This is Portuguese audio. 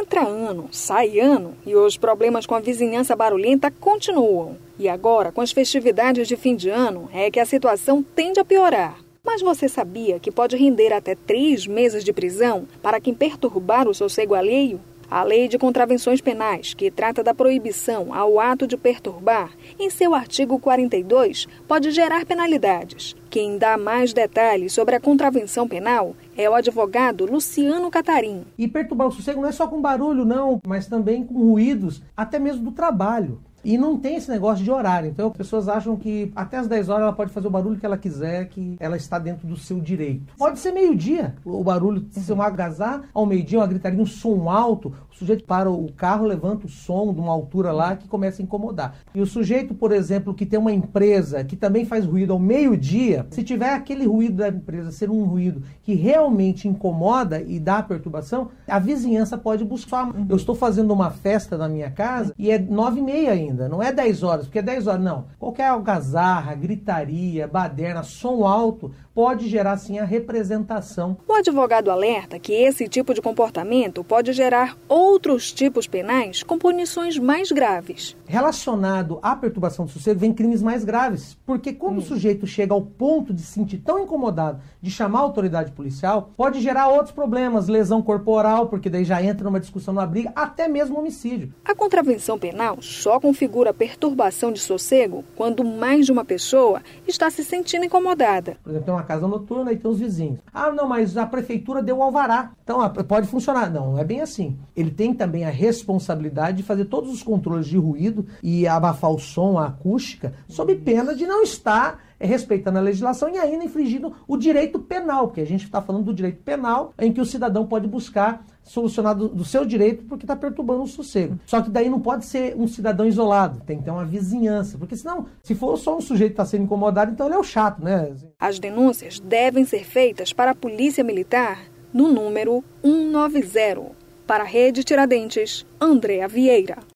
Entra ano, sai ano e os problemas com a vizinhança barulhenta continuam. E agora, com as festividades de fim de ano, é que a situação tende a piorar. Mas você sabia que pode render até 3 meses de prisão para quem perturbar o sossego alheio? A Lei de Contravenções Penais, que trata da proibição ao ato de perturbar, em seu artigo 42, pode gerar penalidades. Quem dá mais detalhes sobre a contravenção penal é o advogado Luciano Catarim. E perturbar o sossego não é só com barulho, não, mas também com ruídos, até mesmo do trabalho. E não tem esse negócio de horário. Então, as pessoas acham que até as 10 horas ela pode fazer o barulho que ela quiser, que ela está dentro do seu direito. Pode ser meio-dia. O barulho, se uma algazarra ao meio-dia, uma gritaria, um som alto, o sujeito para o carro, levanta o som de uma altura lá que começa a incomodar. E o sujeito, por exemplo, que tem uma empresa que também faz ruído ao meio-dia, se tiver aquele ruído da empresa ser um ruído que realmente incomoda e dá perturbação, a vizinhança pode buscar. Eu estou fazendo uma festa na minha casa e é 9h30 ainda. Não é 10 horas, porque é 10 horas, não. Qualquer algazarra, gritaria, baderna, som alto, pode gerar, sim, a representação. O advogado alerta que esse tipo de comportamento pode gerar outros tipos penais com punições mais graves. Relacionado à perturbação do sossego, vem crimes mais graves, porque quando o sujeito chega ao ponto de se sentir tão incomodado de chamar a autoridade policial, pode gerar outros problemas, lesão corporal, porque daí já entra numa discussão, numa briga, até mesmo homicídio. A contravenção penal só configura perturbação de sossego quando mais de uma pessoa está se sentindo incomodada. Por exemplo, tem uma casa noturna e tem os vizinhos. Ah, não, mas a prefeitura deu o alvará. Então, pode funcionar. Não, não é bem assim. Ele tem também a responsabilidade de fazer todos os controles de ruído e abafar o som, a acústica, sob pena de não estar respeitando a legislação e ainda infringindo o direito penal, porque a gente está falando do direito penal em que o cidadão pode buscar solucionar do seu direito porque está perturbando o sossego. Só que daí não pode ser um cidadão isolado, tem que ter uma vizinhança, porque senão, se for só um sujeito que está sendo incomodado, então ele é o chato, né? As denúncias devem ser feitas para a Polícia Militar no número 190. Para a Rede Tiradentes, Andréa Vieira.